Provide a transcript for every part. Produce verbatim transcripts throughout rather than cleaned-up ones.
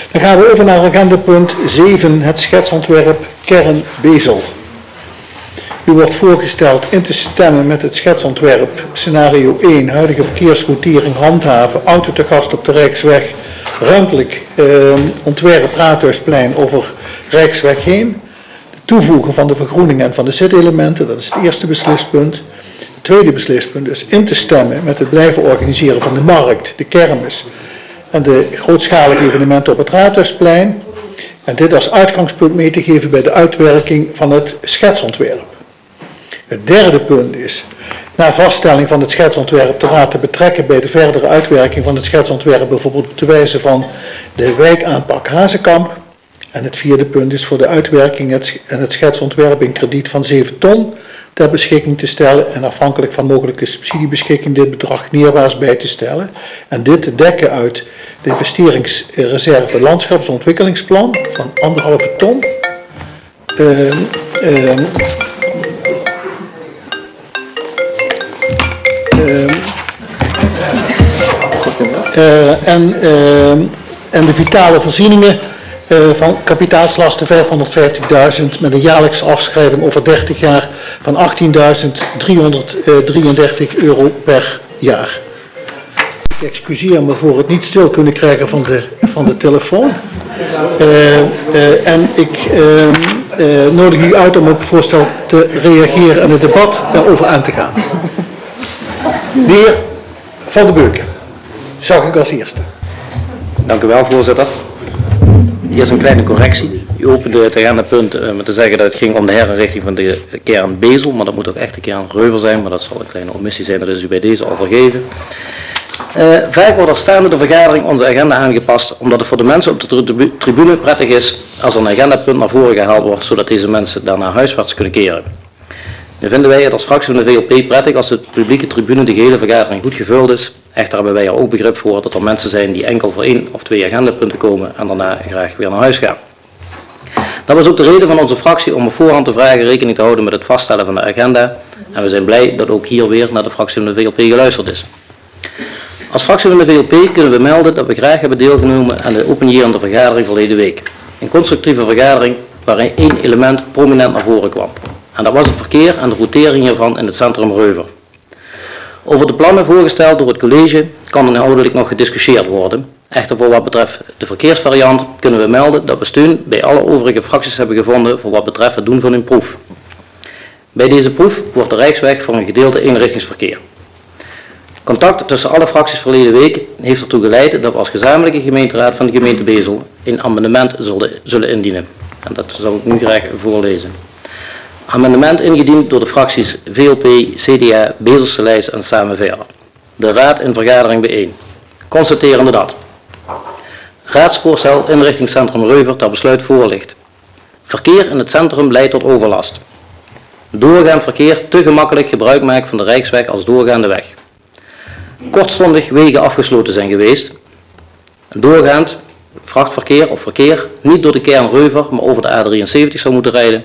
Dan gaan we over naar agendapunt zeven, het schetsontwerp Kern Bezel. U wordt voorgesteld in te stemmen met het schetsontwerp scenario één, huidige verkeersroutering handhaven, auto te gast op de Rijksweg, ruimtelijk eh, ontwerp Raadhuisplein over Rijksweg heen, de toevoegen van de vergroening en van de zitelementen, dat is het eerste beslispunt. Het tweede beslispunt is in te stemmen met het blijven organiseren van de markt, de kermis en de grootschalige evenementen op het Raadhuisplein. En dit als uitgangspunt mee te geven bij de uitwerking van het schetsontwerp. Het derde punt is, na vaststelling van het schetsontwerp de Raad te betrekken bij de verdere uitwerking van het schetsontwerp, bijvoorbeeld op de wijze van de wijkaanpak Hazekamp. En het vierde punt is voor de uitwerking en het schetsontwerp in krediet van zeven ton ter beschikking te stellen en afhankelijk van mogelijke subsidiebeschikking dit bedrag neerwaarts bij te stellen. En dit te dekken uit de investeringsreserve landschapsontwikkelingsplan van anderhalve ton. Uh, uh, uh, uh, en, uh, en de vitale voorzieningen uh, van kapitaalslasten vijfhonderdvijftigduizend met een jaarlijkse afschrijving over dertig jaar van achttienduizend driehonderddrieëndertig euro per jaar. Ik excuseer me voor het niet stil kunnen krijgen van de, van de telefoon. Uh, uh, en ik uh, uh, nodig u uit om op het voorstel te reageren en het debat daarover aan te gaan. De heer Van den Beuken, zag ik als eerste. Dank u wel, voorzitter. Eerst een kleine correctie. U opende het agendapunt uh, met te zeggen dat het ging om de herinrichting van de kern Bezel, maar dat moet ook echt de kern Reuver zijn, maar dat zal een kleine omissie zijn, dat is u bij deze al vergeven. Uh, vaak wordt er staande de vergadering onze agenda aangepast, omdat het voor de mensen op de tribune prettig is als er een agendapunt naar voren gehaald wordt, zodat deze mensen daarna huiswaarts kunnen keren. Nu vinden wij het als fractie van de V L P prettig als de publieke tribune de gehele vergadering goed gevuld is. Echter hebben wij er ook begrip voor dat er mensen zijn die enkel voor één of twee agendapunten komen en daarna graag weer naar huis gaan. Dat was ook de reden van onze fractie om op voorhand te vragen rekening te houden met het vaststellen van de agenda. En we zijn blij dat ook hier weer naar de fractie van de V L P geluisterd is. Als fractie van de V L P kunnen we melden dat we graag hebben deelgenomen aan de openierende vergadering verleden week. Een constructieve vergadering waarin één element prominent naar voren kwam. En dat was het verkeer en de routering hiervan in het centrum Reuver. Over de plannen voorgesteld door het college kan er inhoudelijk nog gediscussieerd worden. Echter voor wat betreft de verkeersvariant kunnen we melden dat we steun bij alle overige fracties hebben gevonden voor wat betreft het doen van een proef. Bij deze proef wordt de Rijksweg voor een gedeelte eenrichtingsverkeer. Contact tussen alle fracties verleden week heeft ertoe geleid dat we als gezamenlijke gemeenteraad van de gemeente Bezel een amendement zullen, zullen indienen. En dat zal ik nu graag voorlezen. Amendement ingediend door de fracties V L P, C D A, Bezelse Lijst en Samen Verder. De raad in vergadering bijeen. Constaterende dat raadsvoorstel inrichtingscentrum Reuver ter besluit voorligt. Verkeer in het centrum leidt tot overlast. Doorgaand verkeer te gemakkelijk gebruik maakt van de Rijksweg als doorgaande weg. Kortstondig wegen afgesloten zijn geweest. Doorgaand vrachtverkeer of verkeer niet door de kern Reuver, maar over de A drieënzeventig zou moeten rijden.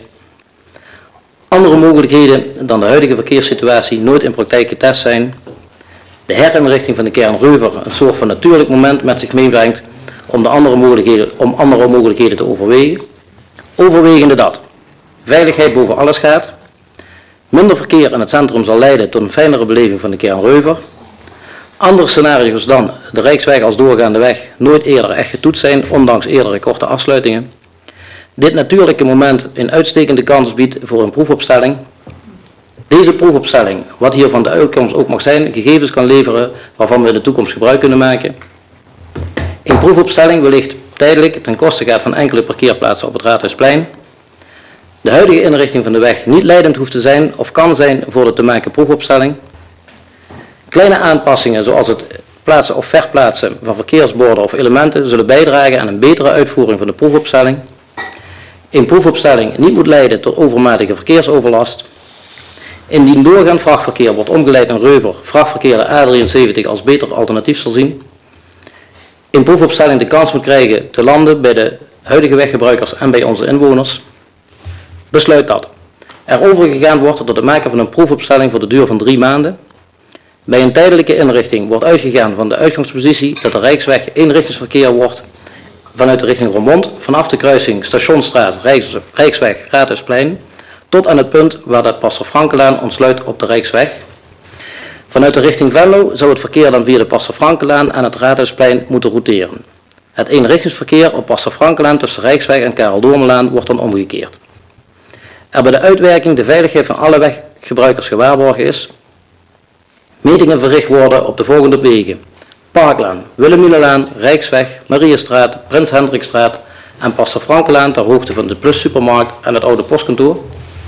Andere mogelijkheden dan de huidige verkeerssituatie nooit in praktijk getest zijn. De herinrichting van de kern Reuver een soort van natuurlijk moment met zich meebrengt om, de andere, mogelijkheden, om andere mogelijkheden te overwegen. Overwegende dat veiligheid boven alles gaat. Minder verkeer in het centrum zal leiden tot een fijnere beleving van de kern Reuver. Andere scenario's dan de Rijksweg als doorgaande weg nooit eerder echt getoetst zijn, ondanks eerdere korte afsluitingen. Dit natuurlijke moment een uitstekende kans biedt voor een proefopstelling. Deze proefopstelling, wat hiervan de uitkomst ook mag zijn, gegevens kan leveren waarvan we in de toekomst gebruik kunnen maken. Een proefopstelling wellicht tijdelijk ten koste gaat van enkele parkeerplaatsen op het Raadhuisplein. De huidige inrichting van de weg niet leidend hoeft te zijn of kan zijn voor de te maken proefopstelling. Kleine aanpassingen zoals het plaatsen of verplaatsen van verkeersborden of elementen zullen bijdragen aan een betere uitvoering van de proefopstelling. Een proefopstelling niet moet leiden tot overmatige verkeersoverlast. Indien doorgaand vrachtverkeer wordt omgeleid in Reuver, vrachtverkeer de A drieënzeventig als beter alternatief zal zien. Een proefopstelling de kans moet krijgen te landen bij de huidige weggebruikers en bij onze inwoners. Besluit dat er overgegaan wordt tot het maken van een proefopstelling voor de duur van drie maanden. Bij een tijdelijke inrichting wordt uitgegaan van de uitgangspositie dat de Rijksweg eenrichtingsverkeer wordt vanuit de richting Roermond vanaf de kruising Stationsstraat Rijks, Rijksweg Raadhuisplein tot aan het punt waar de Pastor Frankenlaan ontsluit op de Rijksweg. Vanuit de richting Venlo zou het verkeer dan via de Pastor Frankenlaan aan het Raadhuisplein moeten routeren. Het eenrichtingsverkeer op Pastor Frankenlaan tussen Rijksweg en Karel Doornlaan wordt dan omgekeerd. Er bij de uitwerking de veiligheid van alle weggebruikers gewaarborgen is, metingen verricht worden op de volgende wegen: Parklaan, Wilhelminalaan, Rijksweg, Mariestraat, Prins Hendrikstraat en Pastor Frankenlaan ter hoogte van de Plus Supermarkt en het oude postkantoor.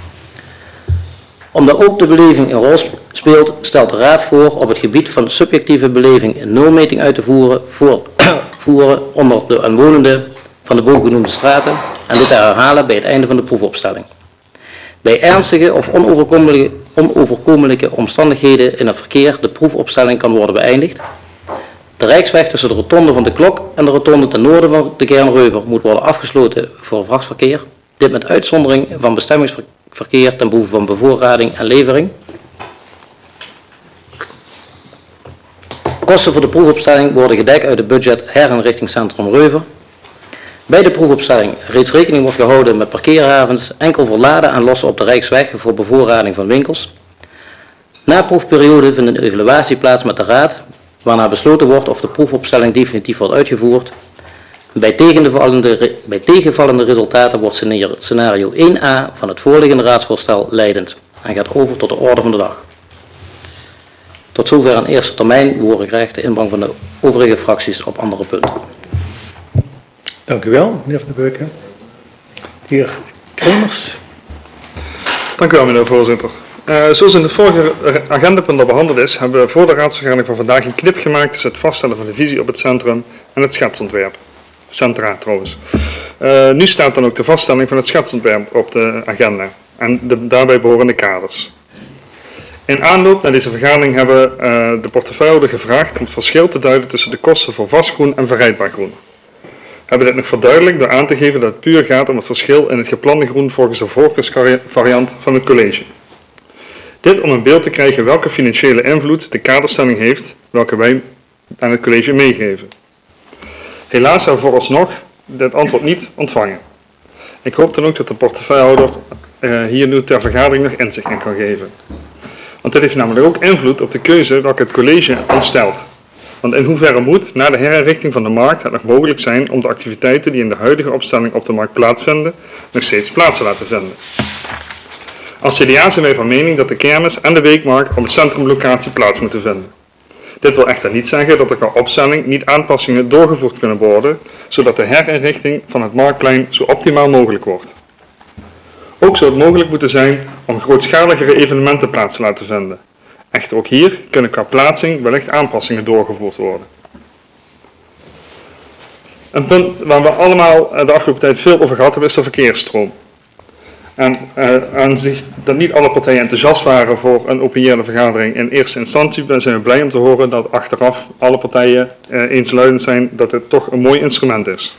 Omdat ook de beleving een rol speelt, stelt de Raad voor op het gebied van subjectieve beleving een nulmeting uit te voeren, voor, voeren onder de omwonenden van de bovengenoemde straten en dit te herhalen bij het einde van de proefopstelling. Bij ernstige of onoverkomelijke, onoverkomelijke omstandigheden in het verkeer de proefopstelling kan worden beëindigd. De Rijksweg tussen de rotonde van de Klok en de rotonde ten noorden van de Kernreuver moet worden afgesloten voor vrachtverkeer. Dit met uitzondering van bestemmingsverkeer ten behoeve van bevoorrading en levering. Kosten voor de proefopstelling worden gedekt uit het budget herinrichtingscentrum Reuver. Bij de proefopstelling reeds rekening wordt gehouden met parkeerhavens enkel voor laden en lossen op de Rijksweg voor bevoorrading van winkels. Na proefperiode vindt een evaluatie plaats met de Raad, waarna besloten wordt of de proefopstelling definitief wordt uitgevoerd. Bij tegenvallende, bij tegenvallende resultaten wordt scenario één a van het voorliggende raadsvoorstel leidend en gaat over tot de orde van de dag. Tot zover een eerste termijn behoren graag de inbreng van de overige fracties op andere punten. Dank u wel, meneer Van den Beuken. De heer Kremers. Dank u wel, meneer voorzitter. Uh, zoals in het vorige agendapunt al behandeld is, hebben we voor de raadsvergadering van vandaag een knip gemaakt tussen het vaststellen van de visie op het centrum en het schetsontwerp. Centra trouwens. Uh, nu staat dan ook de vaststelling van het schetsontwerp op de agenda en de daarbij behorende kaders. In aanloop naar deze vergadering hebben uh, de portefeuillehouder gevraagd om het verschil te duiden tussen de kosten voor vastgroen en verrijdbaar groen. We hebben dit nog verduidelijkt door aan te geven dat het puur gaat om het verschil in het geplande groen volgens de voorkeursvariant van het college. Dit om een beeld te krijgen welke financiële invloed de kaderstelling heeft, welke wij aan het college meegeven. Helaas hebben we vooralsnog dit antwoord niet ontvangen. Ik hoop dan ook dat de portefeuillehouder uh, hier nu ter vergadering nog inzicht in kan geven. Want dit heeft namelijk ook invloed op de keuze welke het college ons stelt. Want in hoeverre moet, na de herinrichting van de markt, het nog mogelijk zijn om de activiteiten die in de huidige opstelling op de markt plaatsvinden, nog steeds plaats te laten vinden. Als C D A zijn wij van mening dat de kermis en de weekmarkt op de centrumlocatie plaats moeten vinden. Dit wil echter niet zeggen dat er qua opstelling niet aanpassingen doorgevoerd kunnen worden, zodat de herinrichting van het marktplein zo optimaal mogelijk wordt. Ook zou het mogelijk moeten zijn om grootschaligere evenementen plaats te laten vinden. Echter ook hier kunnen qua plaatsing wellicht aanpassingen doorgevoerd worden. Een punt waar we allemaal de afgelopen tijd veel over gehad hebben is de verkeersstroom. En uh, aan zich dat niet alle partijen enthousiast waren voor een openbare vergadering in eerste instantie, zijn we blij om te horen dat achteraf alle partijen uh, eensluidend zijn dat het toch een mooi instrument is.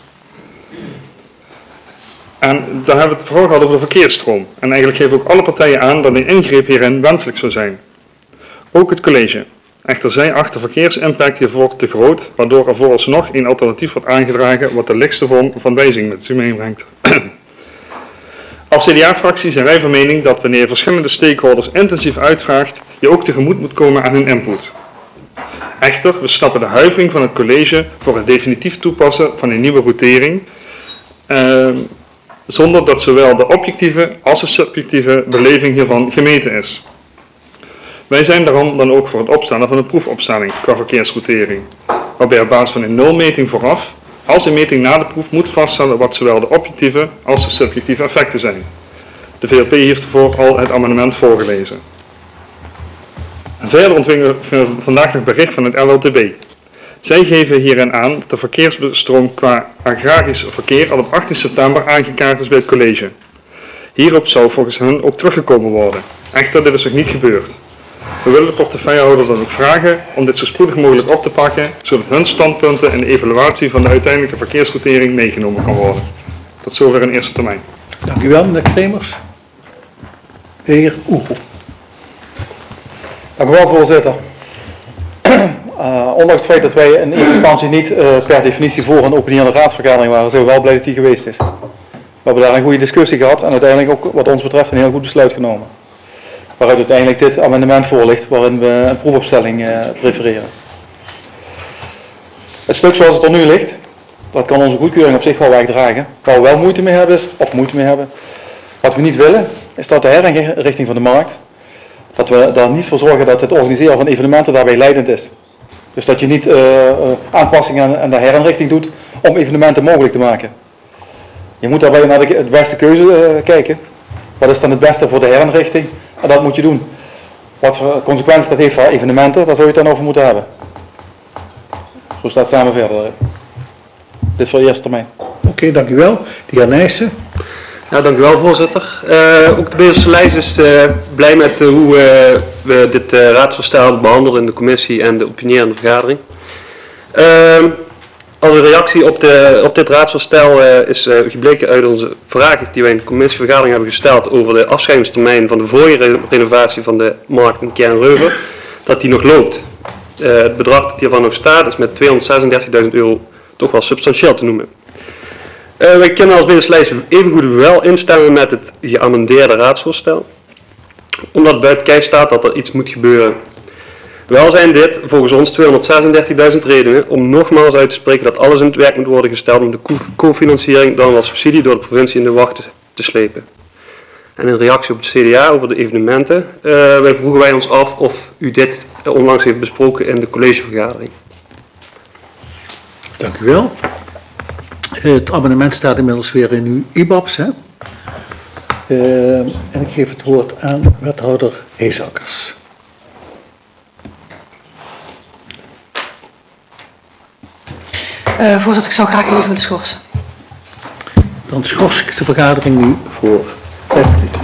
En daar hebben we het vooral gehad over de verkeersstroom. En eigenlijk geven ook alle partijen aan dat een ingreep hierin wenselijk zou zijn. Ook het college. Echter zij achter verkeersimpact hiervoor te groot, waardoor er vooralsnog een alternatief wordt aangedragen wat de lichtste vorm van wijziging met zich meebrengt. Als C D A-fractie zijn wij van mening dat wanneer je verschillende stakeholders intensief uitvraagt, je ook tegemoet moet komen aan hun input. Echter, we snappen de huivering van het college voor het definitief toepassen van een nieuwe routering, uh, zonder dat zowel de objectieve als de subjectieve beleving hiervan gemeten is. Wij zijn daarom dan ook voor het opstellen van een proefopstelling qua verkeersroutering, waarbij op basis van een nulmeting vooraf als een meting na de proef moet vaststellen wat zowel de objectieve als de subjectieve effecten zijn. De V L P heeft ervoor al het amendement voorgelezen. En verder ontvingen we vandaag nog bericht van het L L T B. Zij geven hierin aan dat de verkeersstroom qua agrarisch verkeer al op achttien september aangekaart is bij het college. Hierop zou volgens hen ook teruggekomen worden. Echter, dit is nog niet gebeurd. We willen de portefeuillehouder dan ook vragen om dit zo spoedig mogelijk op te pakken, zodat hun standpunten in de evaluatie van de uiteindelijke verkeersroutering meegenomen kan worden. Tot zover in eerste termijn. Dank u wel, meneer Kremers. De heer Oegel. Dank u wel, voorzitter. Uh, ondanks het feit dat wij in eerste instantie niet uh, per definitie voor een openierende raadsvergadering waren, zijn we wel blij dat die geweest is. We hebben daar een goede discussie gehad en uiteindelijk ook wat ons betreft een heel goed besluit genomen. Waaruit uiteindelijk dit amendement voor ligt waarin we een proefopstelling uh, prefereren. Het stuk zoals het er nu ligt, dat kan onze goedkeuring op zich wel wegdragen. Waar we wel moeite mee hebben is, of moeite mee hebben, wat we niet willen, is dat de herinrichting van de markt, dat we daar niet voor zorgen dat het organiseren van evenementen daarbij leidend is. Dus dat je niet uh, uh, aanpassingen aan de herinrichting doet om evenementen mogelijk te maken. Je moet daarbij naar de, de beste keuze uh, kijken. Wat is dan het beste voor de herinrichting? En dat moet je doen. Wat voor consequenties dat heeft voor evenementen, daar zou je het dan over moeten hebben. Zo staat het samen verder. Dit voor de eerste termijn. Oké, okay, dank u wel. De heer Nijssen. Ja, dank u wel, voorzitter. Uh, ook de Beeldse lijst is uh, blij met uh, hoe uh, we dit uh, raadsvoorstel behandelen in de commissie en de opinierende vergadering. Uh, als een reactie op, de, op dit raadsvoorstel uh, is uh, gebleken uit onze vragen die wij in de commissievergadering hebben gesteld over de afschrijvingstermijn van de vorige renovatie van de markt in Kern-Reuver, dat die nog loopt. Uh, het bedrag dat hiervan nog staat is met tweehonderdzesendertigduizend euro toch wel substantieel te noemen. Uh, wij kunnen als Beeldse evengoed wel instemmen met het geamendeerde raadsvoorstel, omdat buiten kijf staat dat er iets moet gebeuren. Wel zijn dit volgens ons tweehonderdzesendertigduizend redenen om nogmaals uit te spreken dat alles in het werk moet worden gesteld om de cofinanciering dan wel subsidie door de provincie in de wacht te, te slepen. En in reactie op het C D A over de evenementen, uh, wij vroegen wij ons af of u dit onlangs heeft besproken in de collegevergadering. Dank u wel. Het amendement staat inmiddels weer in uw I B A B's. Hè? Uh, en ik geef het woord aan wethouder Heesakkers. Uh, voorzitter, ik zou graag even willen schorsen. Dan schors ik de vergadering nu voor vijf minuten.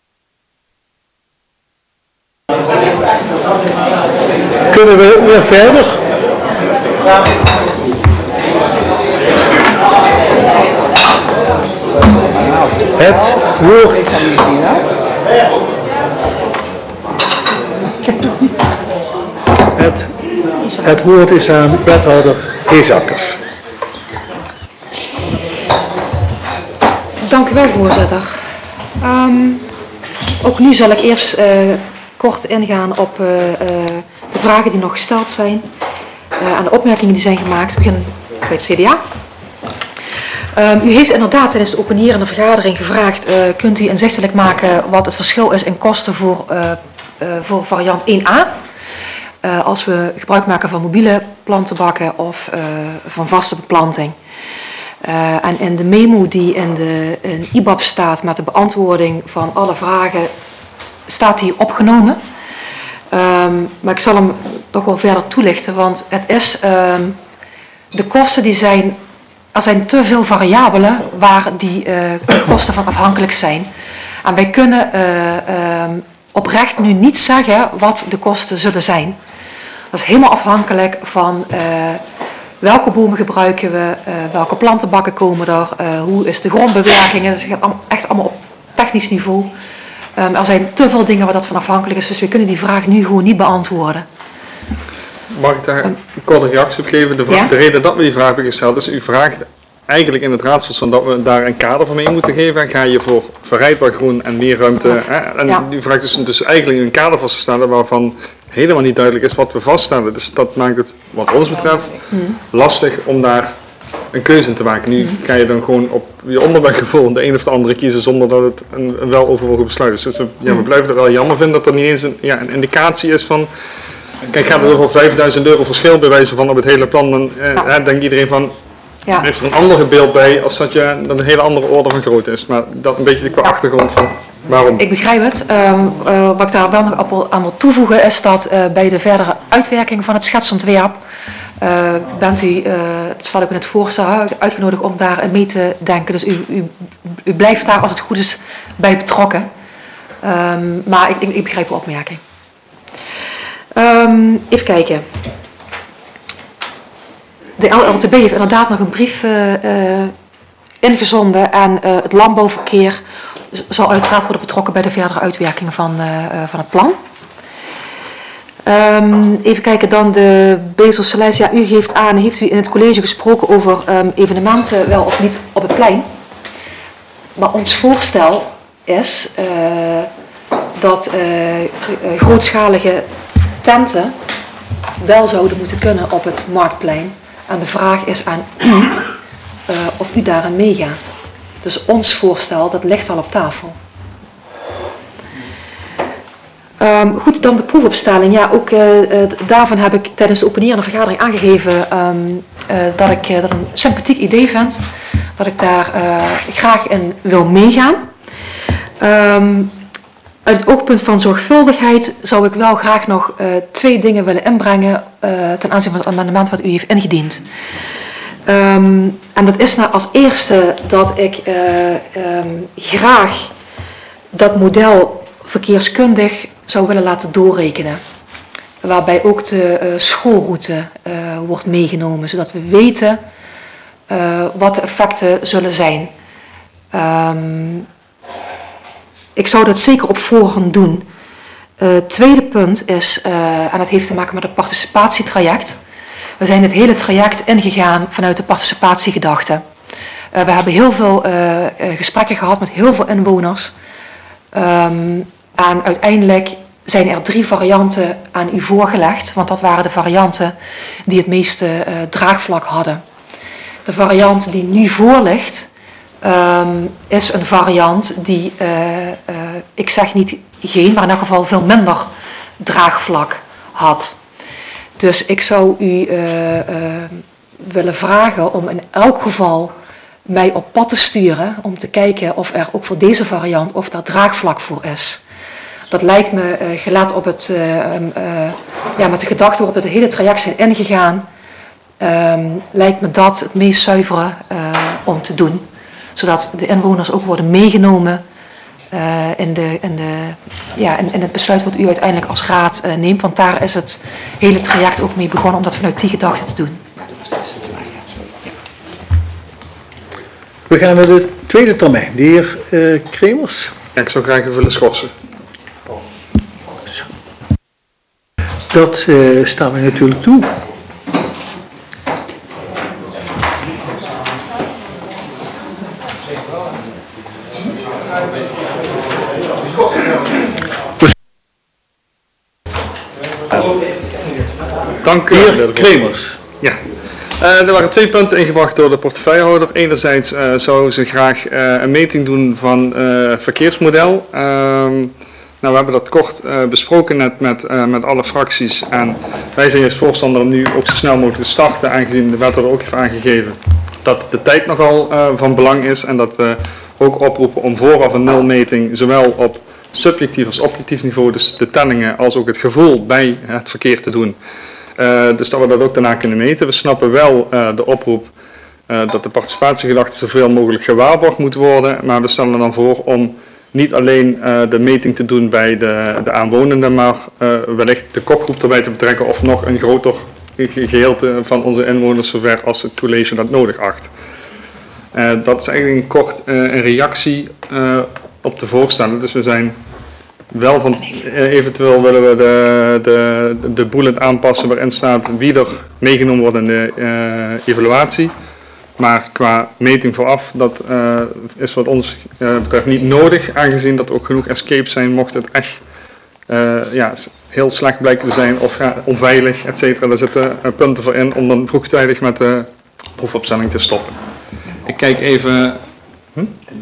Kunnen we weer verder? Het woord. Het, het woord is aan wethouder Heesakkers. Dank u wel, voorzitter. Um, ook nu zal ik eerst uh, kort ingaan op uh, uh, de vragen die nog gesteld zijn uh, en de opmerkingen die zijn gemaakt. Ik begin bij het C D A. Um, u heeft inderdaad tijdens de openierende vergadering gevraagd, uh, kunt u inzichtelijk maken wat het verschil is in kosten voor, uh, uh, voor variant één A. Uh, als we gebruik maken van mobiele plantenbakken of uh, van vaste beplanting. Uh, en in de memo die in de in I B A B staat met de beantwoording van alle vragen, staat die opgenomen. Um, maar ik zal hem toch wel verder toelichten, want het is, um, de kosten die zijn, er zijn te veel variabelen waar die uh, kosten van afhankelijk zijn. En wij kunnen uh, um, oprecht nu niet zeggen wat de kosten zullen zijn. Dat is helemaal afhankelijk van uh, welke bomen gebruiken we, uh, welke plantenbakken komen er, uh, hoe is de grondbewerking. Dat is echt allemaal op technisch niveau. Um, er zijn te veel dingen waar dat van afhankelijk is, dus we kunnen die vraag nu gewoon niet beantwoorden. Mag ik daar een korte reactie op geven? De, Ja? de reden dat we die vraag hebben gesteld is, u vraagt eigenlijk in het raadsvoorstel dat we daar een kader voor mee moeten geven. En ga je voor verrijdbaar groen en meer ruimte. Hè? En Ja. u vraagt dus, dus eigenlijk een kader vast te stellen waarvan helemaal niet duidelijk is wat we vaststellen. Dus dat maakt het, wat ons betreft, hmm. lastig om daar een keuze in te maken. Nu hmm. ga je dan gewoon op je onderbuikgevoel de een of de andere kiezen zonder dat het een, een weloverwogen besluit is. Dus we, ja, we blijven er wel jammer vinden dat er niet eens een, ja, een indicatie is van... Kijk, gaat het over vijfduizend euro verschil bij wijze van op het hele plan, dan eh, ja. denkt iedereen van... Ja. Heeft er een ander beeld bij als dat je dat een hele andere orde van grootte is. Maar dat een beetje de achtergrond van waarom. Ik begrijp het. Um, uh, wat ik daar wel nog aan wil toevoegen is dat uh, bij de verdere uitwerking van het schetsontwerp uh, bent u, uh, het staat ook in het voorstel, uitgenodigd om daar mee te denken. Dus u, u, u blijft daar als het goed is bij betrokken. Um, maar ik, ik, ik begrijp uw opmerking. Um, even kijken. De L L T B heeft inderdaad nog een brief uh, uh, ingezonden en uh, het landbouwverkeer zal uiteraard worden betrokken bij de verdere uitwerking van, uh, uh, van het plan. Um, even kijken, dan de Bezel-Saleis. Ja, u geeft aan, heeft u in het college gesproken over um, evenementen wel of niet op het plein? Maar ons voorstel is uh, dat uh, uh, grootschalige tenten wel zouden moeten kunnen op het Marktplein. En de vraag is aan u uh, of u daaraan meegaat. Dus ons voorstel, dat ligt al op tafel. Um, goed, dan de proefopstelling. Ja, ook uh, uh, daarvan heb ik tijdens de openierende vergadering aangegeven um, uh, dat ik uh, dat een sympathiek idee vind. Dat ik daar uh, graag in wil meegaan. Um, uit het oogpunt van zorgvuldigheid zou ik wel graag nog uh, twee dingen willen inbrengen uh, ten aanzien van het amendement wat u heeft ingediend. Um, en dat is nou als eerste dat ik uh, um, graag dat model verkeerskundig zou willen laten doorrekenen. Waarbij ook de uh, schoolroute uh, wordt meegenomen, zodat we weten uh, wat de effecten zullen zijn. Um, ik zou dat zeker op voorhand doen. Het uh, tweede punt is, uh, en dat heeft te maken met het participatietraject. We zijn het hele traject ingegaan vanuit de participatiegedachte. Uh, we hebben heel veel uh, uh, gesprekken gehad met heel veel inwoners. Um, en uiteindelijk zijn er drie varianten aan u voorgelegd, want dat waren de varianten die het meeste uh, draagvlak hadden. De variant die nu voor ligt, um, is een variant die, uh, uh, ik zeg niet geen, maar in elk geval veel minder draagvlak had. Dus ik zou u uh, uh, willen vragen om in elk geval mij op pad te sturen om te kijken of er ook voor deze variant of daar draagvlak voor is. Dat lijkt me, uh, gelaat op het, uh, uh, ja, met de gedachte waarop we het hele traject zijn ingegaan, um, lijkt me dat het meest zuivere uh, om te doen. Zodat de inwoners ook worden meegenomen uh, in, de, in, de, ja, in, in het besluit wat u uiteindelijk als raad uh, neemt. Want daar is het hele traject ook mee begonnen om dat vanuit die gedachte te doen. We gaan naar de tweede termijn. De heer uh, Kremers. Ja, ik zou graag even willen schorsen. Dat uh, staan wij natuurlijk toe. Dank u, De meneer heer de voorzitter. Kremers. Ja. Uh, er waren twee punten ingebracht door de portefeuillehouder. Enerzijds uh, zou ze graag uh, een meting doen van uh, het verkeersmodel. Uh, nou, we hebben dat kort uh, besproken net met, uh, met alle fracties. En wij zijn juist voorstander om nu ook zo snel mogelijk te starten, aangezien de wet er ook heeft aangegeven dat de tijd nogal uh, van belang is. En dat we ook oproepen om vooraf een nulmeting, zowel op subjectief als objectief niveau, dus de tellingen als ook het gevoel bij het verkeer te doen. Uh, dus dat we dat ook daarna kunnen meten. We snappen wel uh, de oproep uh, dat de participatiegedachte zoveel mogelijk gewaarborgd moet worden. Maar we stellen dan voor om niet alleen uh, de meting te doen bij de, de aanwonenden, maar uh, wellicht de kopgroep erbij te betrekken of nog een groter gedeelte van onze inwoners zover als het college dat nodig acht. Uh, dat is eigenlijk kort uh, een reactie uh, op de voorstellen. Dus we zijn wel van, eventueel willen we de, de, de bullet aanpassen waarin staat wie er meegenomen wordt in de uh, evaluatie. Maar qua meting vooraf, dat uh, is wat ons uh, betreft niet nodig, aangezien dat er ook genoeg escapes zijn mocht het echt uh, ja, heel slecht blijken te zijn of ja, onveilig, et cetera. Daar zitten uh, punten voor in om dan vroegtijdig met de proefopstelling te stoppen. Ik kijk even... Hm?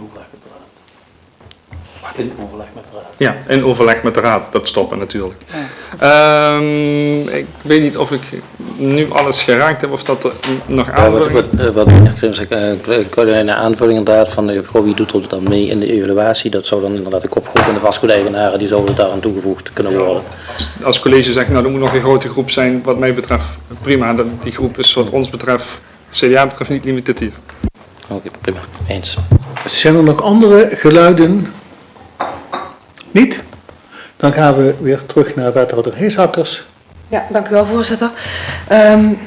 In overleg met de raad. Ja, in overleg met de raad, dat stoppen natuurlijk. Ja. Um, ik weet niet of ik nu alles geraakt heb of dat er nog aanvulling... Ja, wat, wat, wat meneer Krims, ik kan een aanvulling inderdaad van de, wie doet er dan mee in de evaluatie. Dat zou dan inderdaad de kopgroep en de vastgoedeigenaren, die zouden daar aan toegevoegd kunnen worden. Als, als college zegt, nou er moet nog een grote groep zijn, wat mij betreft prima. Dat, die groep is wat ons betreft, C D A betreft niet limitatief. Oké, okay, prima, eens. Zijn er nog andere geluiden? Niet? Dan gaan we weer terug naar wethouder Heeshakkers. Ja, dank u wel, voorzitter. Um,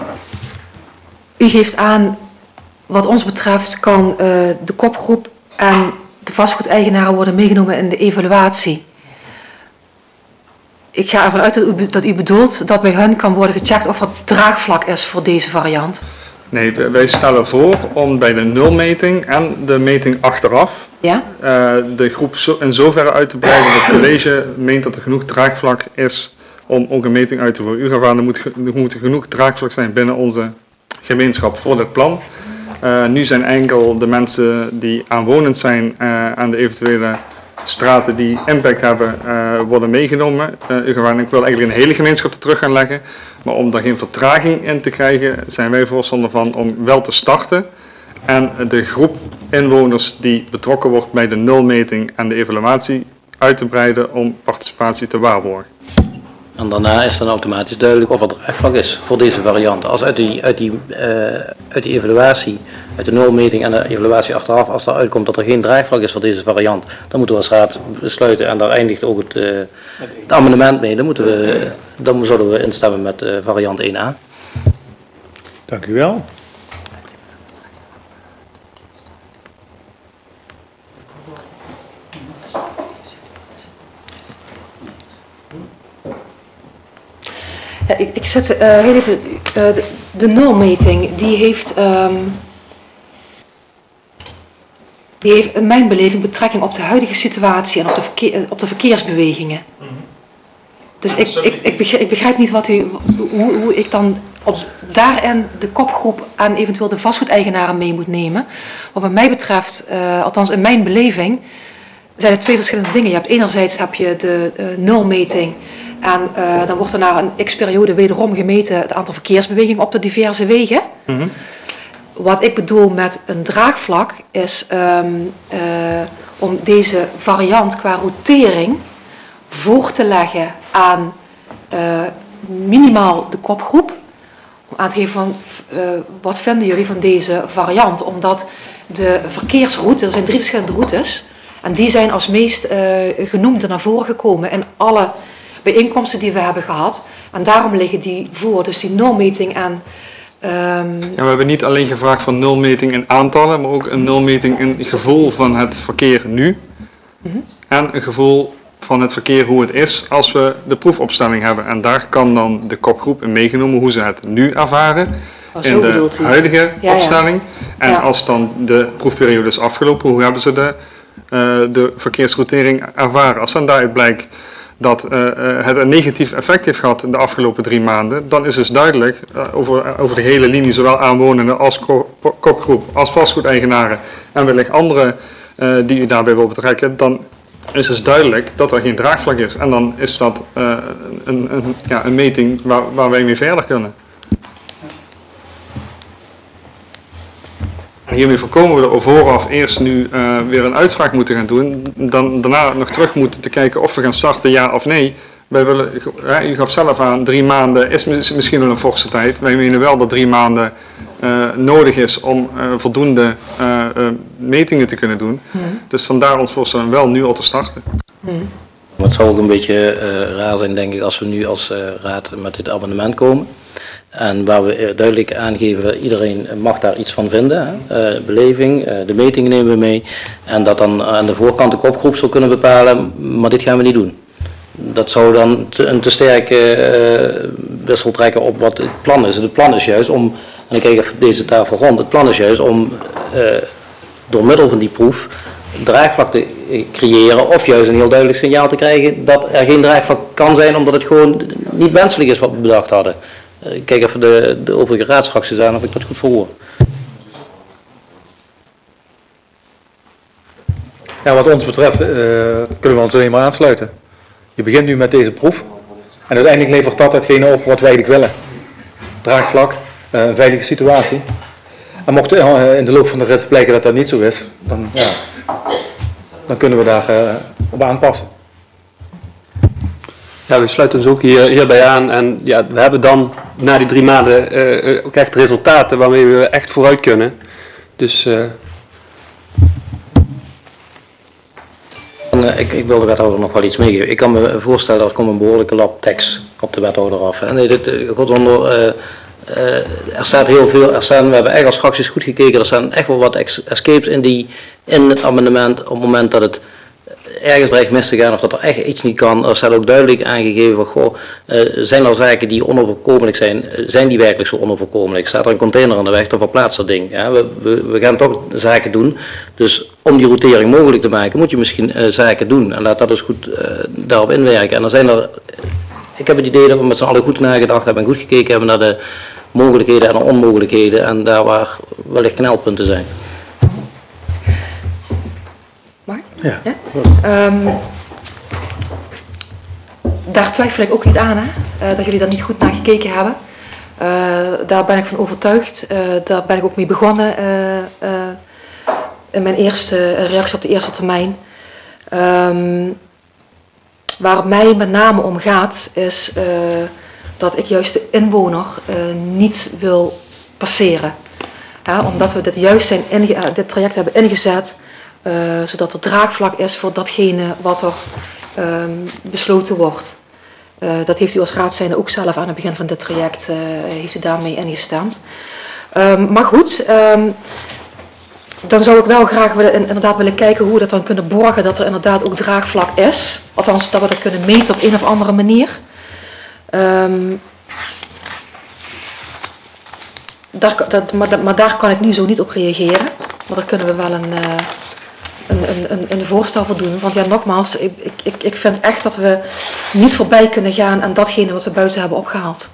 u geeft aan, wat ons betreft kan uh, de kopgroep en de vastgoedeigenaren worden meegenomen in de evaluatie. ik ga ervan uit dat u, dat u bedoelt dat bij hun kan worden gecheckt of er draagvlak is voor deze variant. Nee, wij stellen voor om bij de nulmeting en de meting achteraf Ja? uh, de groep zo, in zoverre uit te breiden dat het college meent dat er genoeg draagvlak is om ook een meting uit te voeren. U gaf aan, er moet, er moet genoeg draagvlak zijn binnen onze gemeenschap voor dit plan. Uh, nu zijn enkel de mensen die aanwonend zijn uh, aan de eventuele straten die impact hebben, uh, worden meegenomen. Uh, u gaf aan, ik wil eigenlijk een hele gemeenschap er terug gaan leggen. Maar om daar geen vertraging in te krijgen, zijn wij voorstander van om wel te starten. En de groep inwoners die betrokken wordt bij de nulmeting en de evaluatie uit te breiden om participatie te waarborgen. En daarna is dan automatisch duidelijk of er draagvlak is voor deze variant. Als uit die, uit die, uh, uit die evaluatie, uit de nulmeting en de evaluatie achteraf, als er uitkomt dat er geen draagvlak is voor deze variant, dan moeten we als raad besluiten en daar eindigt ook het, uh, het amendement mee. Dan, moeten we, dan zouden we instemmen met uh, variant één a. Dank u wel. Ja, ik, ik zet uh, heel even, uh, de, de nulmeting, die heeft, um, die heeft in mijn beleving betrekking op de huidige situatie en op de, verkeer, op de verkeersbewegingen. Mm-hmm. Dus ik, ik, ik, begrijp, ik begrijp niet wat u, hoe, hoe ik dan op, daarin de kopgroep aan eventueel de vastgoedeigenaren mee moet nemen. Wat mij betreft, uh, althans in mijn beleving, zijn er twee verschillende dingen. Je hebt enerzijds heb je de uh, nulmeting. En uh, dan wordt er na een x-periode wederom gemeten het aantal verkeersbewegingen op de diverse wegen. Mm-hmm. Wat ik bedoel met een draagvlak is um, uh, om deze variant qua rotering voor te leggen aan uh, minimaal de kopgroep. Om aan te geven van uh, wat vinden jullie van deze variant. Omdat de verkeersroute, er zijn drie verschillende routes. En die zijn als meest uh, genoemde naar voren gekomen in alle bijeenkomsten die we hebben gehad. En daarom liggen die voor. Dus die nulmeting en... Um... Ja, we hebben niet alleen gevraagd van nulmeting in aantallen, maar ook een nulmeting in het gevoel van het verkeer nu. Mm-hmm. En een gevoel van het verkeer hoe het is als we de proefopstelling hebben. En daar kan dan de kopgroep in meegenomen hoe ze het nu ervaren. Oh, in de huidige ja, opstelling. Ja. En ja. Als dan de proefperiode is afgelopen, hoe hebben ze de, uh, de verkeersroutering ervaren? Als dan daaruit blijkt dat uh, het een negatief effect heeft gehad in de afgelopen drie maanden, dan is dus duidelijk uh, over, over de hele linie, zowel aanwonenden als kopgroep, als vastgoedeigenaren en wellicht anderen uh, die u daarbij wil betrekken, dan is dus duidelijk dat er geen draagvlak is. En dan is dat uh, een, een, ja, een meting waar, waar wij mee verder kunnen. En hiermee voorkomen we dat we vooraf eerst nu uh, weer een uitspraak moeten gaan doen. Dan daarna nog terug moeten te kijken of we gaan starten, ja of nee. Wij willen, uh, u gaf zelf aan, drie maanden is misschien wel een forse tijd. Wij menen wel dat drie maanden uh, nodig is om uh, voldoende uh, uh, metingen te kunnen doen. Mm. Dus vandaar ons voorstel wel nu al te starten. Mm. Het zou ook een beetje uh, raar zijn, denk ik, als we nu als uh, raad met dit amendement komen. En waar we duidelijk aangeven, iedereen mag daar iets van vinden. Hè? Uh, beleving, uh, de metingen nemen we mee. En dat dan aan de voorkant de kopgroep zou kunnen bepalen, maar dit gaan we niet doen. Dat zou dan te, een te sterke uh, wissel trekken op wat het plan is. Het plan is juist om, en ik kijk even deze tafel rond, het plan is juist om uh, door middel van die proef draagvlak te creëren of juist een heel duidelijk signaal te krijgen dat er geen draagvlak kan zijn omdat het gewoon niet wenselijk is wat we bedacht hadden. Ik kijk even de, de overige raadsfracties aan of ik dat goed verhoor. Ja, wat ons betreft uh, kunnen we ons alleen maar aansluiten. Je begint nu met deze proef en uiteindelijk levert dat hetgene op wat wij eigenlijk willen. Draagvlak, uh, een veilige situatie. En mocht uh, in de loop van de rit blijken dat dat niet zo is, dan, ja, dan kunnen we daar uh, op aanpassen. Ja, we sluiten ons ook hier, hierbij aan en ja, we hebben dan na die drie maanden uh, ook echt resultaten waarmee we echt vooruit kunnen. Dus... Uh... En, uh, ik, ik wil de wethouder nog wel iets meegeven. Ik kan me voorstellen dat er komt een behoorlijke lap tekst op de wethouder af. Hè. Nee, dit, uh, Godzonder, uh, uh, er staat heel veel, er staan, we hebben echt als fracties goed gekeken, er staan echt wel wat escapes in, die, in het amendement op het moment dat het ergens dreigt mis te gaan of dat er echt iets niet kan, er staat ook duidelijk aangegeven van, goh, uh, zijn er zaken die onoverkomelijk zijn, uh, zijn die werkelijk zo onoverkomelijk? Staat er een container aan de weg, dan verplaatst dat ding. Ja, we, we, we gaan toch zaken doen, dus om die routering mogelijk te maken, moet je misschien uh, zaken doen en laat dat dus goed uh, daarop inwerken. En dan zijn er, ik heb het idee dat we met z'n allen goed nagedacht hebben en goed gekeken hebben naar de mogelijkheden en de onmogelijkheden en daar waar wellicht knelpunten zijn. Mag? Ja. Ja? Um, daar twijfel ik ook niet aan, hè? Uh, dat jullie daar niet goed naar gekeken hebben. Uh, daar ben ik van overtuigd. Uh, daar ben ik ook mee begonnen uh, uh, in mijn eerste reactie op de eerste termijn. Um, waar het mij met name om gaat is uh, dat ik juist de inwoner uh, niet wil passeren. Ja, omdat we dit juist zijn inge- dit traject hebben ingezet, uh, zodat er draagvlak is voor datgene wat er um, besloten wordt. Uh, dat heeft u als raad zijnde ook zelf aan het begin van dit traject uh, heeft u daarmee ingestemd. Um, maar goed, um, dan zou ik wel graag willen, inderdaad willen kijken hoe we dat dan kunnen borgen dat er inderdaad ook draagvlak is. Althans, dat we dat kunnen meten op een of andere manier. Um, daar, dat, maar, maar daar kan ik nu zo niet op reageren. Maar daar kunnen we wel een, uh, een, een, een, een voorstel voor doen. Want ja, nogmaals, ik, ik, ik vind echt dat we niet voorbij kunnen gaan aan datgene wat we buiten hebben opgehaald.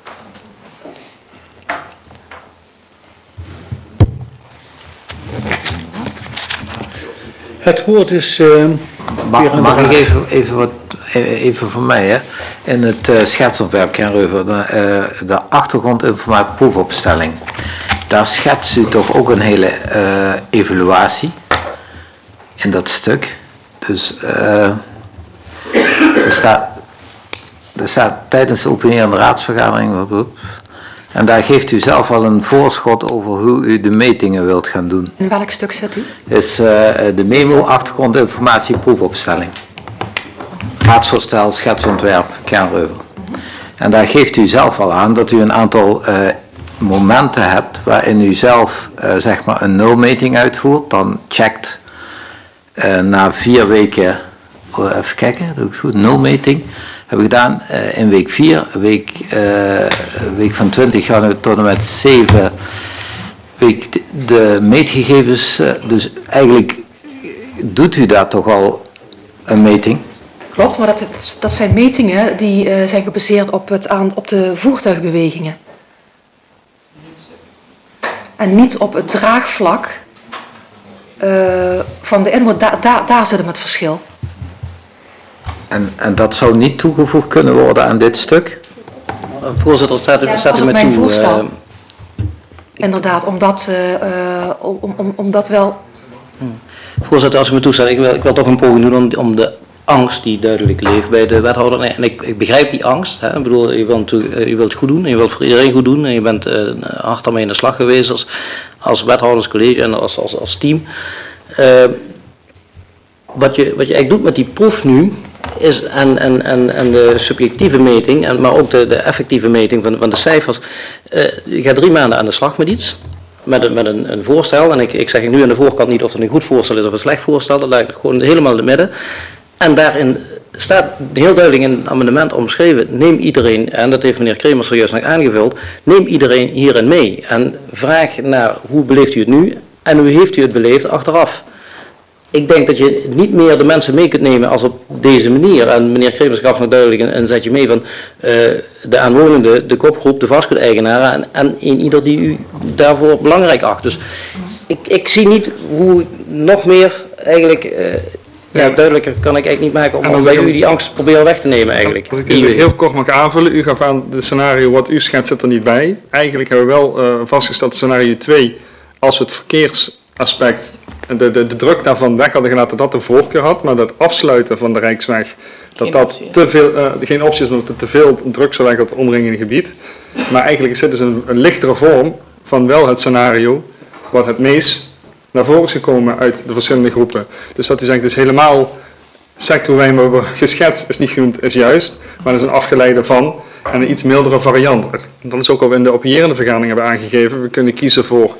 Het woord is... Uh, mag mag ik even, even wat, even voor mij, hè? In het uh, schetsontwerp Kernreuver, de, uh, de achtergrondinformatie proefopstelling, daar schetst u toch ook een hele uh, evaluatie in dat stuk. Dus uh, er, staat, er staat tijdens de opinierende raadsvergadering, en daar geeft u zelf al een voorschot over hoe u de metingen wilt gaan doen. In welk stuk zit u? Is uh, de memo achtergrondinformatie proefopstelling. Raadsvoorstel, schetsontwerp, Kernreuver. En daar geeft u zelf al aan dat u een aantal uh, momenten hebt waarin u zelf uh, zeg maar een nulmeting uitvoert. Dan checkt uh, na vier weken, oh, even kijken, doe ik het goed, nulmeting. Hebben we gedaan uh, in week vier, week, uh, week van twintig gaan we tot en met zeven week de, de meetgegevens. Uh, dus eigenlijk doet u daar toch al een meting? Klopt, maar dat, dat zijn metingen die uh, zijn gebaseerd op, het aan, op de voertuigbewegingen. En niet op het draagvlak uh, van de inwoner. Da, da, daar zit hem het verschil. En, en dat zou niet toegevoegd kunnen worden aan dit stuk? Voorzitter, staat u, ja, staat u met toe? Voorstel. Uh, Inderdaad, omdat, uh, uh, om, om, om dat wel... Voorzitter, als u me toestaat, ik wil, ik wil toch een poging doen om, om de angst die duidelijk leeft bij de wethouder. Nee, en ik, ik begrijp die angst. Hè. Ik bedoel, je wilt, je wilt goed doen en je wilt voor iedereen goed doen. En je bent uh, hard ermee in de slag geweest als, als wethouderscollege en als, als, als team. Uh, wat, je, wat je eigenlijk doet met die proef nu, is en, en, en, en de subjectieve meting, en, maar ook de, de effectieve meting van, van de cijfers. Uh, je gaat drie maanden aan de slag met iets. Met, een, met een, een voorstel. En ik, ik zeg nu aan de voorkant niet of het een goed voorstel is of een slecht voorstel. Dat lijkt gewoon helemaal in het midden. En daarin staat heel duidelijk in het amendement omschreven. Neem iedereen, en dat heeft meneer Kremers zojuist nog aangevuld. Neem iedereen hierin mee. En vraag naar hoe beleeft u het nu en hoe heeft u het beleefd achteraf. Ik denk dat je niet meer de mensen mee kunt nemen als op deze manier. En meneer Kremers gaf nog duidelijk een, een zetje mee van uh, de aanwonenden, de kopgroep, de vastgoedeigenaren en, en een ieder die u daarvoor belangrijk acht. Dus ik, ik zie niet hoe ik nog meer eigenlijk, uh, ja, duidelijker kan ik eigenlijk niet maken om, om bij u die angst proberen weg te nemen eigenlijk. Als ik dit heel kort mag aanvullen, u gaf aan het scenario wat u schetst zit er niet bij. Eigenlijk hebben we wel uh, vastgesteld scenario twee, als we het verkeersaspect De, de, de druk daarvan weg hadden gelaten, dat de voorkeur had, maar dat afsluiten van de Rijksweg, dat dat te veel, uh, geen optie is, omdat het te veel druk zou leggen op het omringende gebied. Maar eigenlijk is dit dus een, een lichtere vorm van wel het scenario wat het meest naar voren is gekomen uit de verschillende groepen. Dus dat is eigenlijk dus helemaal sector waar we hebben geschetst, is niet genoemd, is juist, maar dat is een afgeleide van en een iets mildere variant. Dat is ook al we in de opinierende vergadering hebben aangegeven, we kunnen kiezen voor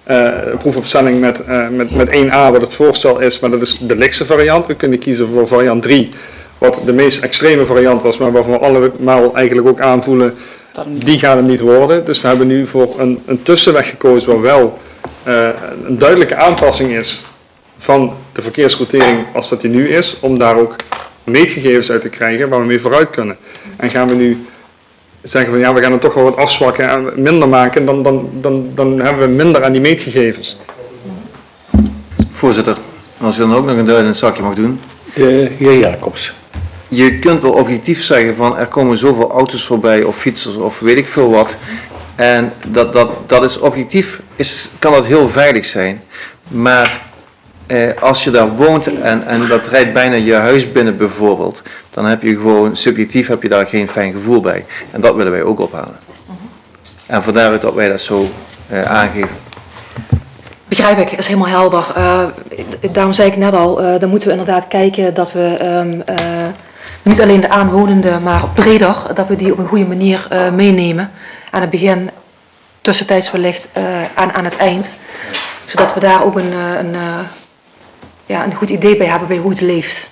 uh, een proefopstelling met, uh, met, met één A wat het voorstel is, maar dat is de lichtste variant. We kunnen kiezen voor variant drie, wat de meest extreme variant was, maar waarvan we allemaal eigenlijk ook aanvoelen, die gaat het niet worden. Dus we hebben nu voor een, een tussenweg gekozen waar wel uh, een duidelijke aanpassing is van de verkeersroutering als dat die nu is, om daar ook meetgegevens uit te krijgen waar we mee vooruit kunnen. En gaan we nu zeggen van ja, we gaan het toch wel wat afzwakken en minder maken, dan, dan, dan, dan hebben we minder aan die meetgegevens. Voorzitter, als ik dan ook nog een duidelijk zakje mag doen. De heer Jacobs. Je kunt wel objectief zeggen van er komen zoveel auto's voorbij of fietsers of weet ik veel wat. En dat, dat, dat is objectief, is, kan dat heel veilig zijn. Maar eh, als je daar woont en, en dat rijdt bijna je huis binnen bijvoorbeeld, dan heb je gewoon, subjectief heb je daar geen fijn gevoel bij. En dat willen wij ook ophalen. En vandaar dat wij dat zo eh, aangeven. Begrijp ik, is helemaal helder. Uh, daarom zei ik net al, uh, dan moeten we inderdaad kijken dat we um, uh, niet alleen de aanwonenden, maar breder, dat we die op een goede manier uh, meenemen. Aan het begin, tussentijds wellicht, uh, aan, aan het eind. Zodat we daar ook een, uh, een, uh, ja, een goed idee bij hebben bij hoe het leeft.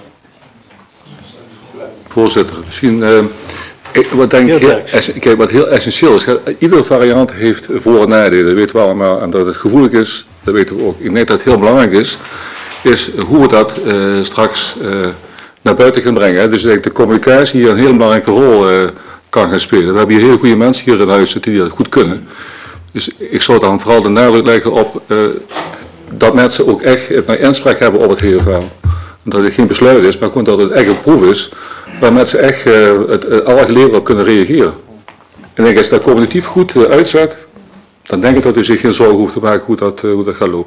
Voorzitter, misschien... Uh... Ik, wat, denk ik, heel, kijk, wat heel essentieel is, iedere variant heeft voor- en nadelen, dat weten we allemaal. En dat het gevoelig is, dat weten we ook. Ik denk dat het heel belangrijk is, is hoe we dat uh, straks uh, naar buiten gaan brengen. Hè. Dus ik denk de communicatie hier een heel belangrijke rol uh, kan gaan spelen. We hebben hier hele goede mensen hier in huis zitten die dat goed kunnen. Dus ik zou dan vooral de nadruk leggen op uh, dat mensen ook echt een inspraak hebben op het hele verhaal. Dat het geen besluit is, maar gewoon dat het echt een proef is, waar mensen echt uh, het, uh, alle geleerden op kunnen reageren. En denk, als je dat cognitief goed uh, uitzet, dan denk ik dat u zich geen zorgen hoeft te maken hoe dat, uh, hoe dat gaat lopen.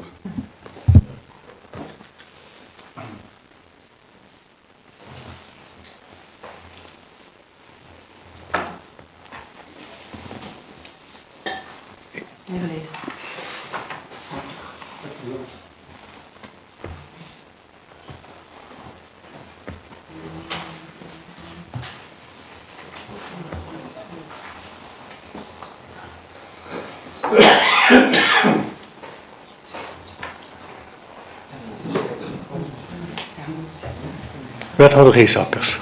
Even lezen. Wethouder Reesakkers.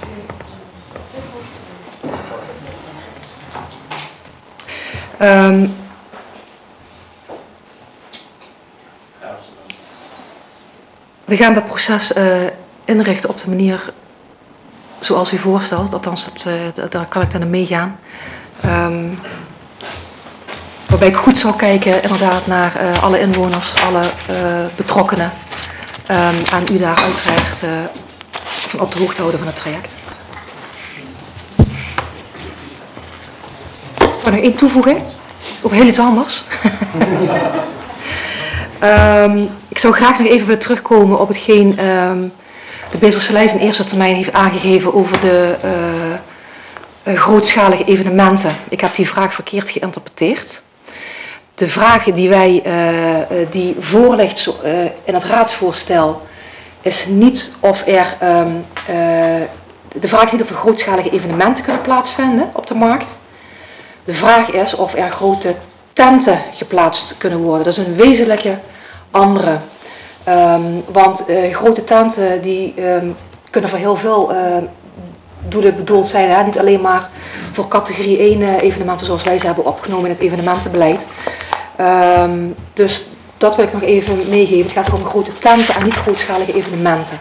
Um, we gaan dat proces uh, inrichten op de manier zoals u voorstelt, althans dat, uh, daar kan ik dan in meegaan. Um, waarbij ik goed zou kijken inderdaad naar uh, alle inwoners, alle uh, betrokkenen um, en u daar uiteraard uh, van op de hoogte houden van het traject. Ik wil nog één toevoegen over heel iets anders. um, ik zou graag nog even willen terugkomen op hetgeen um, de Bezelse lijst in eerste termijn heeft aangegeven over de uh, uh, grootschalige evenementen. Ik heb die vraag verkeerd geïnterpreteerd. De vraag die wij uh, die voorligt uh, in het raadsvoorstel is niet of er um, uh, de vraag is niet of er grootschalige evenementen kunnen plaatsvinden op de markt. De vraag is of er grote tenten geplaatst kunnen worden. Dat is een wezenlijke andere. Um, want uh, grote tenten die um, kunnen voor heel veel uh, doelen bedoeld zijn. Hè? Niet alleen maar voor categorie één uh, evenementen zoals wij ze hebben opgenomen in het evenementenbeleid. Um, dus dat wil ik nog even meegeven. Het gaat om grote tenten en niet grootschalige evenementen.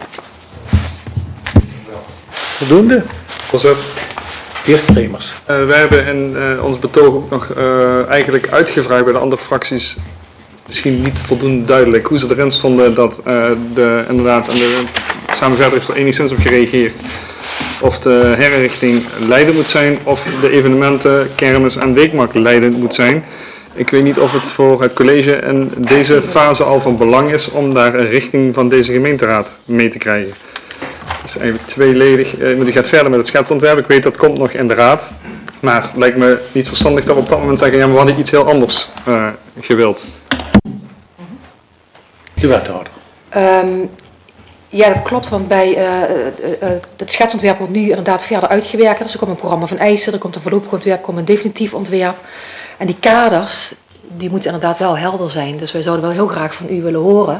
Voldoende? Voorzitter. Heer Kremers. Uh, wij hebben in uh, ons betoog ook nog uh, eigenlijk uitgevraagd bij de andere fracties, misschien niet voldoende duidelijk, hoe ze erin stonden dat uh, de, inderdaad, en de samenverder heeft er enigszins op gereageerd, of de herinrichting Leiden moet zijn of de evenementen, kermis en weekmarkt Leiden moet zijn. Ik weet niet of het voor het college in deze fase al van belang is om daar een richting van deze gemeenteraad mee te krijgen. Dus eigenlijk tweeledig. U gaat verder met het schetsontwerp. Ik weet dat komt nog in de raad. Maar het lijkt me niet verstandig dat we op dat moment zeggen, ja, maar we hadden iets heel anders uh, gewild. De wethouder. Um, ja, dat klopt, want bij uh, uh, uh, het schetsontwerp wordt nu inderdaad verder uitgewerkt. Dus er komt een programma van eisen, er komt een voorlopig ontwerp, er komt een definitief ontwerp. En die kaders, die moeten inderdaad wel helder zijn. Dus wij zouden wel heel graag van u willen horen.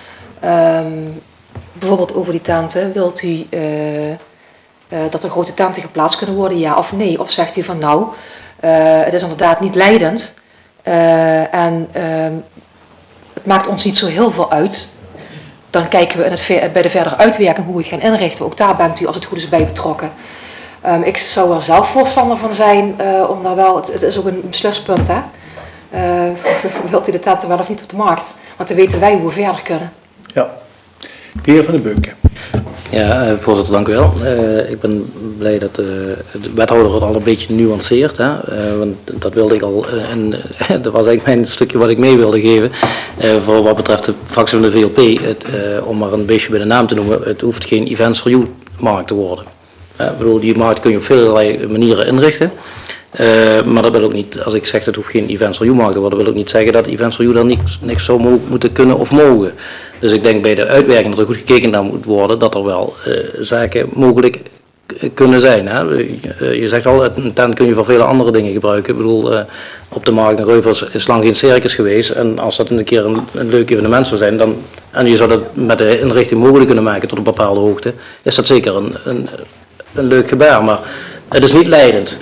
Um, bijvoorbeeld over die tenten. Wilt u uh, uh, dat er grote tenten geplaatst kunnen worden, ja of nee? Of zegt u van nou, uh, het is inderdaad niet leidend. Uh, en uh, het maakt ons niet zo heel veel uit. Dan kijken we in het, bij de verdere uitwerking hoe we het gaan inrichten. Ook daar bent u als het goed is bij betrokken. Um, ik zou er zelf voorstander van zijn, uh, om daar wel, het, het is ook een beslispunt, hè. Uh, wilt u de tenten wel of niet op de markt? Want dan weten wij hoe we verder kunnen. Ja. De heer Van den Beuken. Ja, uh, voorzitter, dank u wel. Uh, ik ben blij dat uh, de wethouder het al een beetje nuanceert. Hè? Uh, want dat wilde ik al, uh, en, uh, dat was eigenlijk mijn stukje wat ik mee wilde geven. Uh, voor wat betreft de fractie van de V L P, het, uh, om maar een beetje bij de naam te noemen, het hoeft geen Events for You markt te worden. Uh, ik bedoel, die markt kun je op vele manieren inrichten. Uh, maar dat wil ook niet, als ik zeg dat het hoeft geen Events for You markt te worden, wil ook niet zeggen dat Events for You dan niks, niks zou mo moeten kunnen of mogen. Dus ik denk bij de uitwerking dat er goed gekeken naar moet worden, dat er wel uh, zaken mogelijk kunnen zijn. Hè? Uh, je zegt al, een tent kun je voor vele andere dingen gebruiken. Ik bedoel, uh, op de markt in Reuvers is lang geen circus geweest. En als dat een keer een, een leuk evenement zou zijn, dan, en je zou dat met de inrichting mogelijk kunnen maken tot een bepaalde hoogte, is dat zeker een, een, een leuk gebaar. Maar het is niet leidend.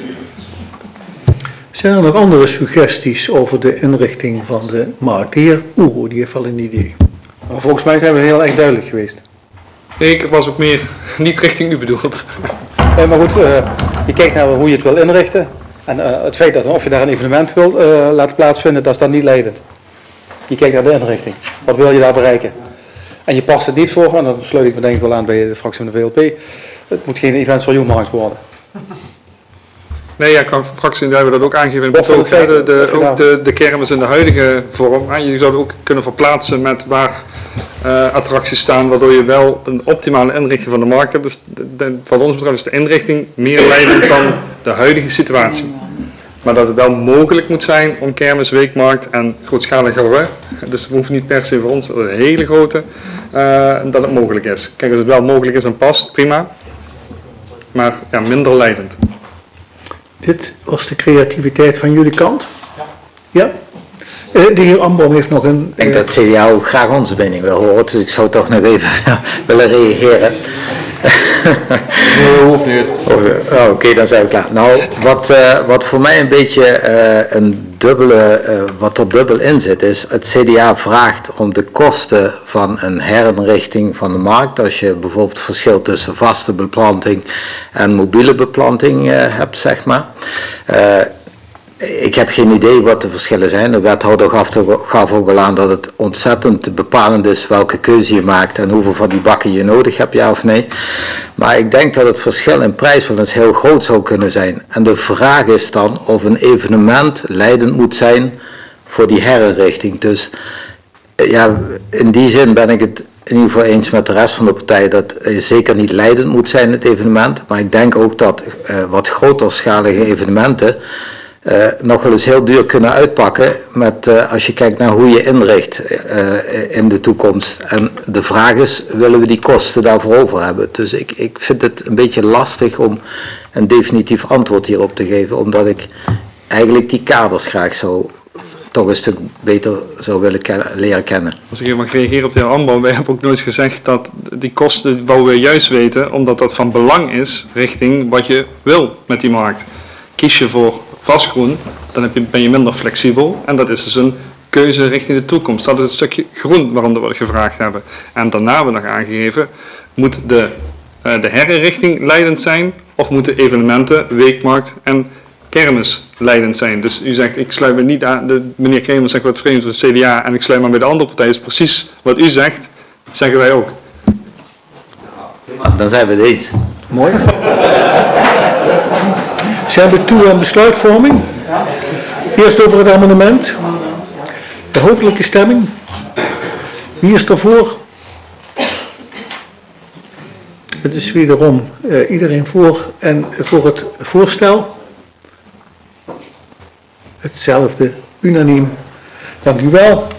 Zijn er nog andere suggesties over de inrichting van de markt? De heer Oero, die heeft wel een idee. Maar volgens mij zijn we heel erg duidelijk geweest. Ik was ook meer niet richting u bedoeld. Nee, maar goed, uh, je kijkt naar hoe je het wil inrichten. En uh, het feit dat of je daar een evenement wil uh, laten plaatsvinden, dat is dan niet leidend. Je kijkt naar de inrichting. Wat wil je daar bereiken? En je past het niet voor, en dan sluit ik me denk ik wel aan bij de fractie van de V L P. Het moet geen Events for You markt worden. Nee, ja, qua fractie hebben we dat ook aangegeven in het betoog. De, de, ook de, de kermis in de huidige vorm. Je zou het ook kunnen verplaatsen met waar uh, attracties staan, waardoor je wel een optimale inrichting van de markt hebt. Dus de, de, wat ons betreft is de inrichting meer leidend dan de huidige situatie. Maar dat het wel mogelijk moet zijn om kermis, weekmarkt en grootschalige galerij. Dus het hoeft niet per se voor ons een hele grote, uh, dat het mogelijk is. Kijk, als het wel mogelijk is en past, prima. Maar ja, minder leidend. Dit was de creativiteit van jullie kant? Ja? Uh, de heer Amboom heeft nog een... Ik denk dat het C D A ook graag onze mening wil horen, dus ik zou toch nog even willen reageren. Nee, hoeft niet. Oh, Oké, okay, dan zijn we klaar. Nou, wat, uh, wat voor mij een beetje uh, een dubbele, uh, wat er dubbel in zit, is het C D A vraagt om de kosten van een herinrichting van de markt, als je bijvoorbeeld verschil tussen vaste beplanting en mobiele beplanting uh, hebt, zeg maar. Uh, Ik heb geen idee wat de verschillen zijn. De wethouder gaf, gaf ook al aan dat het ontzettend bepalend is welke keuze je maakt en hoeveel van die bakken je nodig hebt, ja of nee. Maar ik denk dat het verschil in prijs wel eens heel groot zou kunnen zijn. En de vraag is dan of een evenement leidend moet zijn voor die herinrichting. Dus ja, in die zin ben ik het in ieder geval eens met de rest van de partij dat het zeker niet leidend moet zijn, het evenement. Maar ik denk ook dat uh, wat groterschalige evenementen Uh, nog wel eens heel duur kunnen uitpakken met, uh, als je kijkt naar hoe je inricht uh, in de toekomst. En de vraag is, willen we die kosten daarvoor over hebben? Dus ik, ik vind het een beetje lastig om een definitief antwoord hierop te geven, omdat ik eigenlijk die kaders graag zou toch een stuk beter zou willen ken leren kennen. Als ik even mag reageren op de heer Ambo, wij hebben ook nooit gezegd dat die kosten wou we juist weten, omdat dat van belang is richting wat je wil met die markt. Kies je voor vastgroen, dan heb je, ben je minder flexibel en dat is dus een keuze richting de toekomst. Dat is een stukje groen waarom we gevraagd hebben. En daarna hebben we nog aangegeven, moet de, uh, de herinrichting leidend zijn of moeten evenementen, weekmarkt en kermis leidend zijn. Dus u zegt, ik sluit me niet aan, de, meneer Kremers zegt wat vreemd voor de C D A en ik sluit me bij de andere partij. Is precies wat u zegt, zeggen wij ook. Dan zijn we het eens. Mooi. Zijn we toe aan besluitvorming? Eerst over het amendement. De hoofdelijke stemming. Wie is ervoor? Het is wederom uh, iedereen voor en voor het voorstel. Hetzelfde, unaniem. Dank u wel.